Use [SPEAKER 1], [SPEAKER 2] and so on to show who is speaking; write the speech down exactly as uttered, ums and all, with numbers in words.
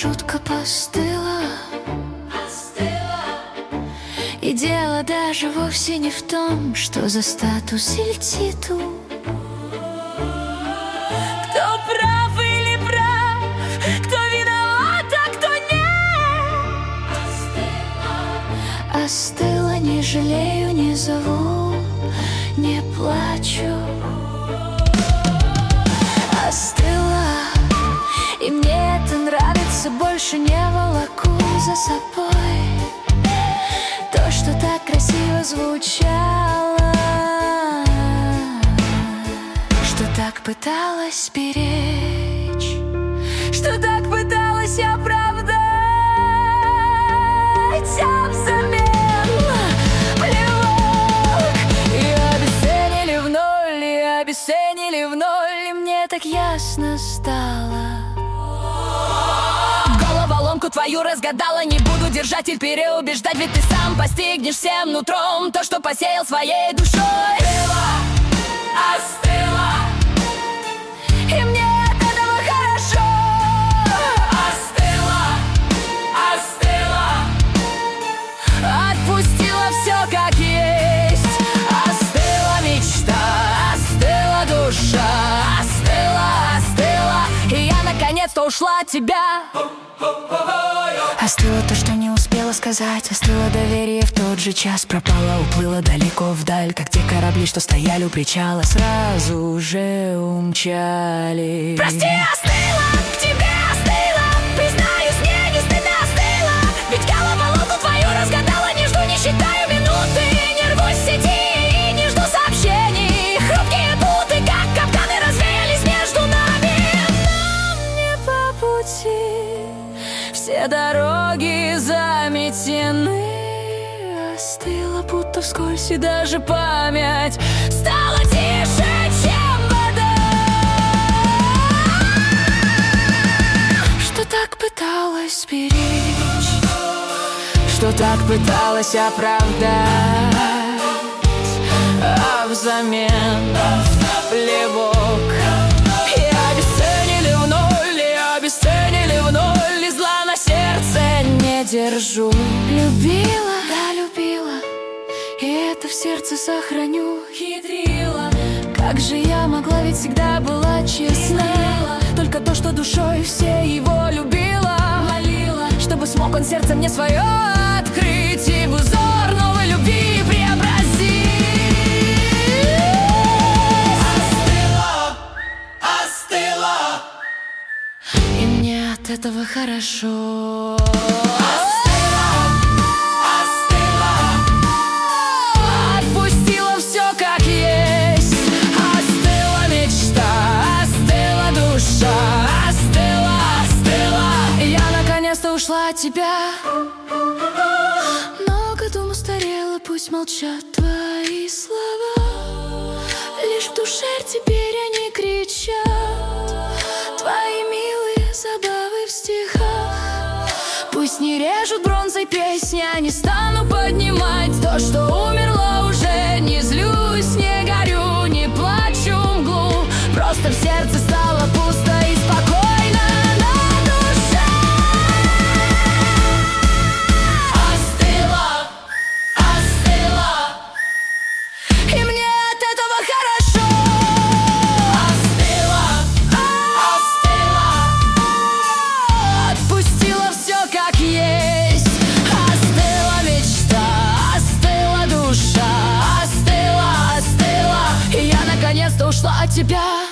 [SPEAKER 1] жутко постыла. И дело даже вовсе не в том, что за статус или титул, кто прав или прав, кто виноват, а кто нет. Остыла, остыла, не жалею, не зову, не плачу. Остыла, и мне это нравится, больше не волоку за собой то, что так красиво звучало, что так пыталась беречь, что так пыталась оправдать, а взамен плевок. И обесценили в ноль, и обесценили в ноль, и мне так ясно стало. Головоломку твою разгадала, не буду держать и переубеждать, ведь ты сам постигнешь всем нутром то, что посеял своей душой. Остыла, остыла, и мне от этого хорошо. Остыла, остыла, отпустила все как есть. Остыла мечта, остыла душа, остыла, остыла, и я наконец-то ушла от тебя. Остыло то, что не успела сказать, остыло доверие в тот же час, пропало, уплыло далеко вдаль, как те корабли, что стояли у причала, сразу же умчали. Прости, остыла, к тебе остыла, признаюсь, мне не стыдно, остыла, ведь головоломку твою разгадала, не жду, не считаю минуты, не рвусь в сети и не жду сообщений, хрупкие путы, как капканы, развеялись между нами, нам не по пути. Все дороги заметены. Остыла, будто вскользь, и даже память стала тише, чем вода. Что так пыталась беречь, что так пыталась оправдать, а взамен плевок. И обесценили в ноль, и обесценили в ноль, и зла на сердце не держу. Любила, да любила, и это в сердце сохраню. Хитрила, как же я могла, ведь всегда была честна. Только то, что душой все его любила, молила, чтобы смог он сердце мне свое открыть и в узор новой любви преобразить. Остыла, остыла, и мне от этого хорошо. Остыла, остыла, отпустила все как есть. Остыла мечта, остыла душа, остыла, остыла, и я наконец-то ушла от тебя. Много дум устарело, пусть молчат твои слова, лишь в душе теперь они кричат твои милые забавы в стихах. Пусть не режут бронзой песни, я не стану поднимать то, что умерло уже. Не злюсь, не горю, не плачу мглу, просто в сердце стало пусто и спокойно на душе. Остыла, остыла, и мне от этого хорошо. Остыла, остыла, отпустила все как есть. Остыла мечта, остыла душа, остыла, остыла, и я наконец-то ушла от тебя.